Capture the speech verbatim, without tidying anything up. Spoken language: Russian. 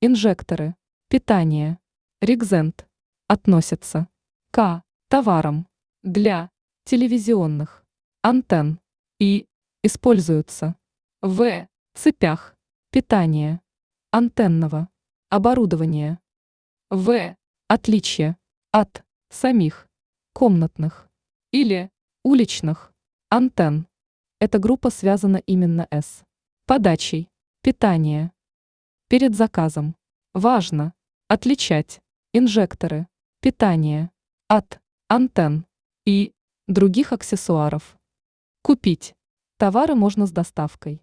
инжекторы, питание, регзент относятся к товарам для телевизионных антенн и используются в цепях питания антенного оборудования. В отличие от самих комнатных или уличных антенн, эта группа связана именно с подачей питания. Перед заказом важно отличать инжекторы питания от антенн и других аксессуаров. Купить товары можно с доставкой.